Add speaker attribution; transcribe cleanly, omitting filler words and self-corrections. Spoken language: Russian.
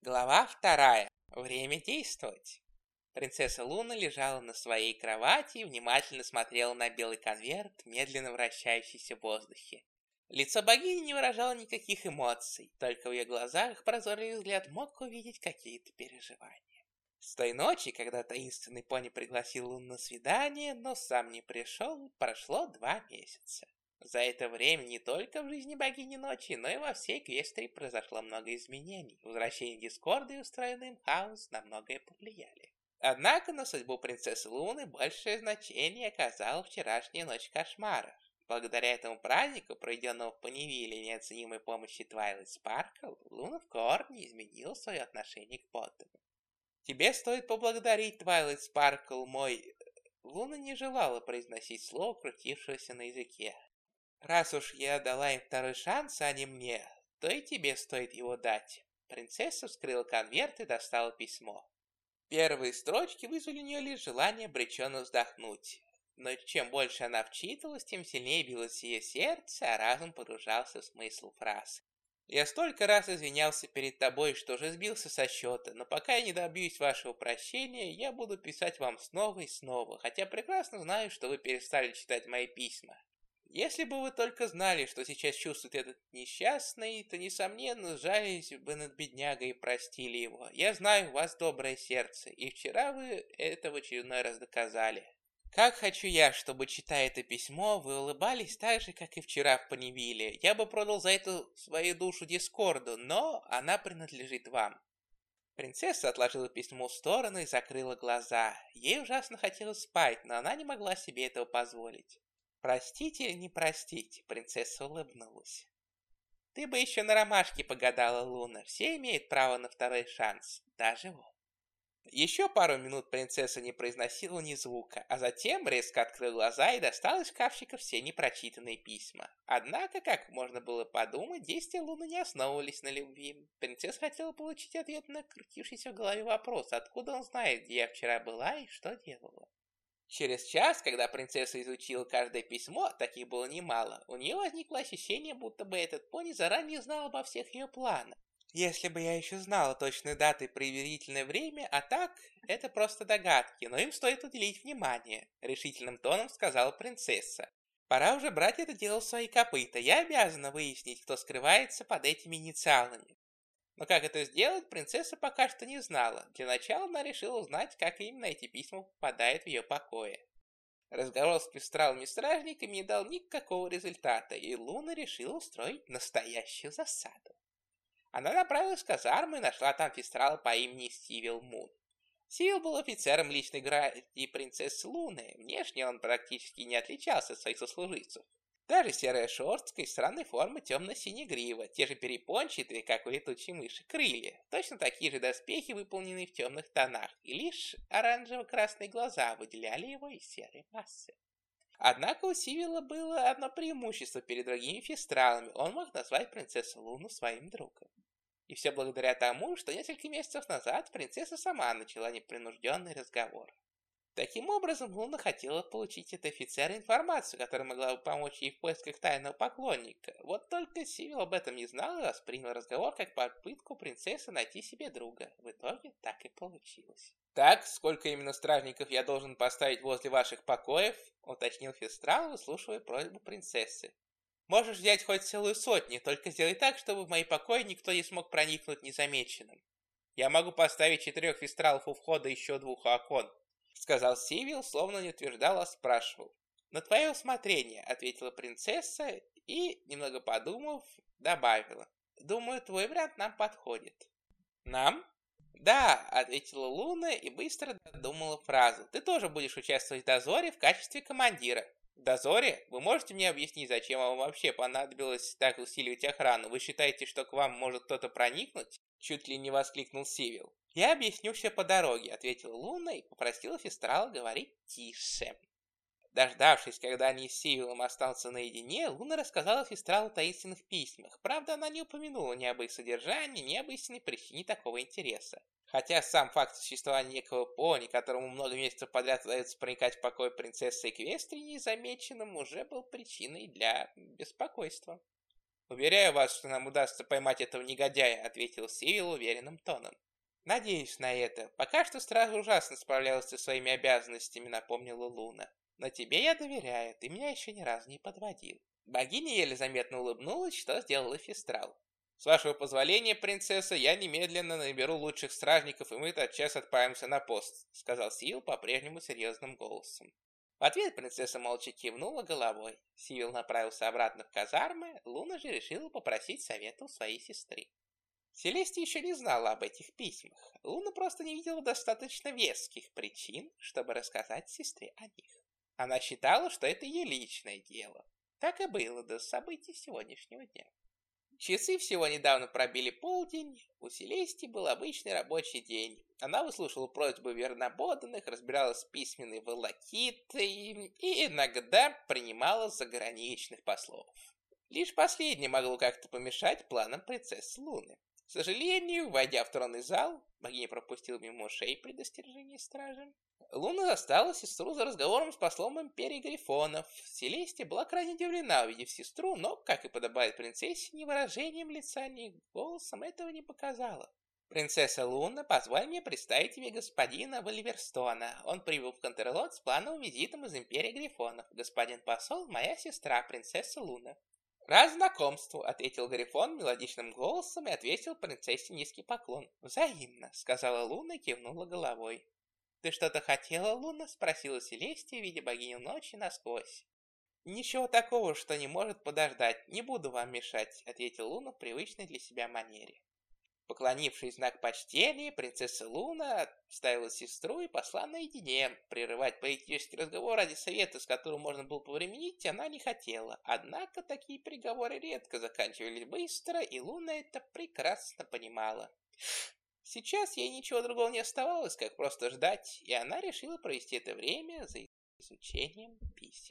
Speaker 1: Глава 2. Время действовать. Принцесса Луна лежала на своей кровати и внимательно смотрела на белый конверт, медленно вращающийся в воздухе. Лицо богини не выражало никаких эмоций, только в ее глазах прозорливый взгляд мог увидеть какие-то переживания. С той ночи, когда таинственный пони пригласил Луну на свидание, но сам не пришел, прошло 2 месяца. За это время не только в жизни богини ночи, но и во всей Эквестрии произошло много изменений. Возвращение Дискорда и устроенный им хаос на многое повлияли. Однако на судьбу принцессы Луны большее значение оказала вчерашняя ночь кошмаров. Благодаря этому празднику, проведенному в Понивиле неоценимой помощи Твайлайт Спаркл, Луна в корне изменила свое отношение к Поттеру. «Тебе стоит поблагодарить, Твайлайт Спаркл, мой...» Луна не желала произносить слово, крутившееся на языке. «Раз уж я дала им второй шанс, а не мне, то и тебе стоит его дать». Принцесса вскрыла конверт и достала письмо. Первые строчки вызвали у нее лишь желание обреченно вздохнуть. Но чем больше она вчитывалась, тем сильнее билось ее сердце, а разум погружался в смысл фраз. «Я столько раз извинялся перед тобой, что уже сбился со счета, но пока я не добьюсь вашего прощения, я буду писать вам снова и снова, хотя прекрасно знаю, что вы перестали читать мои письма. Если бы вы только знали, что сейчас чувствует этот несчастный, то, несомненно, сжались бы над беднягой и простили его. Я знаю, у вас доброе сердце, и вчера вы это в очередной раз доказали. Как хочу я, чтобы, читая это письмо, вы улыбались так же, как и вчера в Понивиле. Я бы продал за это свою душу Дискорду, но она принадлежит вам». Принцесса отложила письмо в сторону и закрыла глаза. Ей ужасно хотелось спать, но она не могла себе этого позволить. «Простите или не простите?» — принцесса улыбнулась. «Ты бы еще на ромашке погадала, Луна. Все имеют право на второй шанс, даже он». Еще пару минут принцесса не произносила ни звука, а затем резко открыла глаза и достала из шкафчика все непрочитанные письма. Однако, как можно было подумать, действия Луны не основывались на любви. Принцесса хотела получить ответ на крутившийся в голове вопрос, откуда он знает, где я вчера была и что делала. Через час, когда принцесса изучила каждое письмо, таких было немало, у нее возникло ощущение, будто бы этот пони заранее знал обо всех ее планах. «Если бы я еще знала точную дату и предварительное время, а так, это просто догадки, но им стоит уделить внимание», — решительным тоном сказала принцесса. «Пора уже брать это дело в свои копыта. Я обязана выяснить, кто скрывается под этими инициалами». Но как это сделать, принцесса пока что не знала. Для начала она решила узнать, как именно эти письма попадают в ее покои. Разговор с пестралами-стражниками не дал никакого результата, и Луна решила устроить настоящую засаду. Она направилась в казарму и нашла там пестрала по имени Сивил Мун. Сивил был офицером личной гвардии принцессы Луны. Внешне он практически не отличался от своих сослуживцев. Даже серая шерстка и странной формы темно-синий грива, те же перепончатые, как у летучей мыши, крылья, точно такие же доспехи, выполненные в темных тонах, и лишь оранжево-красные глаза выделяли его из серой массы. Однако у Сивила было одно преимущество перед другими фестралами: он мог назвать принцессу Луну своим другом. И все благодаря тому, что несколько месяцев назад принцесса сама начала непринужденный разговор. Таким образом, Луна хотела получить от офицера информацию, которая могла бы помочь ей в поисках тайного поклонника. Вот только Сивил об этом не знал и воспринял разговор как попытку принцессы найти себе друга. В итоге так и получилось. «Так, сколько именно стражников я должен поставить возле ваших покоев?» — уточнил Фестрал, выслушивая просьбу принцессы. «Можешь взять хоть целую сотню, только сделай так, чтобы в мои покои никто не смог проникнуть незамеченным. Я могу поставить 4 фестралов у входа и еще 2 у окон», — сказал Сивил, словно не утверждал, а спрашивал. «На твое усмотрение», — ответила принцесса и, немного подумав, добавила. «Думаю, твой вариант нам подходит». «Нам?» «Да», — ответила Луна и быстро додумала фразу. «Ты тоже будешь участвовать в дозоре в качестве командира». «В дозоре? Вы можете мне объяснить, зачем вам вообще понадобилось так усиливать охрану? Вы считаете, что к вам может кто-то проникнуть?» Чуть ли не воскликнул Сивил. «Я объясню все по дороге», — ответила Луна и попросила Фестрала говорить тише. Дождавшись, когда они с Сивилом остался наедине, Луна рассказала Фестралу о таинственных письмах. Правда, она не упомянула ни об их содержании, ни об истинной причине такого интереса. Хотя сам факт существования некого пони, которому много месяцев подряд удается проникать в покой принцессы Эквестрии незамеченным, уже был причиной для беспокойства. «Уверяю вас, что нам удастся поймать этого негодяя», — ответил Сивил уверенным тоном. «Надеюсь на это. Пока что стража ужасно справлялась со своими обязанностями», — напомнила Луна. «Но тебе я доверяю, ты меня еще ни разу не подводил». Богиня еле заметно улыбнулась, что сделала Фистрал. «С вашего позволения, принцесса, я немедленно наберу лучших стражников, и мы тотчас отправимся на пост», — сказал Сивил по-прежнему серьезным голосом. В ответ принцесса молча кивнула головой. Сивил направился обратно в казармы, Луна же решила попросить совета у своей сестры. Селестия еще не знала об этих письмах. Луна просто не видела достаточно веских причин, чтобы рассказать сестре о них. Она считала, что это ее личное дело. Так и было до событий сегодняшнего дня. Часы всего недавно пробили полдень, у Селестии был обычный рабочий день. Она выслушивала просьбы верноподданных, разбиралась с письменной волокитой и иногда принимала заграничных послов. Лишь последнее могло как-то помешать планам принцессы Луны. К сожалению, войдя в тронный зал, богиня пропустила мимо ушей предостережение стражи. Луна застала сестру за разговором с послом империи Грифонов. Селестия была крайне удивлена, увидев сестру, но, как и подобает принцессе, ни выражением лица, ни голосом этого не показала. «Принцесса Луна, позволь мне представить тебе господина Валиверстона. Он прибыл в Контерлот с плановым визитом из империи Грифонов. Господин посол, моя сестра, принцесса Луна». «Рад знакомству», — ответил Грифон мелодичным голосом и ответил принцессе низкий поклон. «Взаимно», — сказала Луна и кивнула головой. «Ты что-то хотела, Луна?» — спросила Селестия, видя богиню ночи насквозь. «Ничего такого, что не может подождать. Не буду вам мешать», — ответила Луна в привычной для себя манере. Поклонившись в знак почтения, принцесса Луна оставила сестру и посла наедине. Прерывать политический разговор ради совета, с которым можно было повременить, она не хотела. Однако такие переговоры редко заканчивались быстро, и Луна это прекрасно понимала. Сейчас ей ничего другого не оставалось, как просто ждать, и она решила провести это время за изучением писем.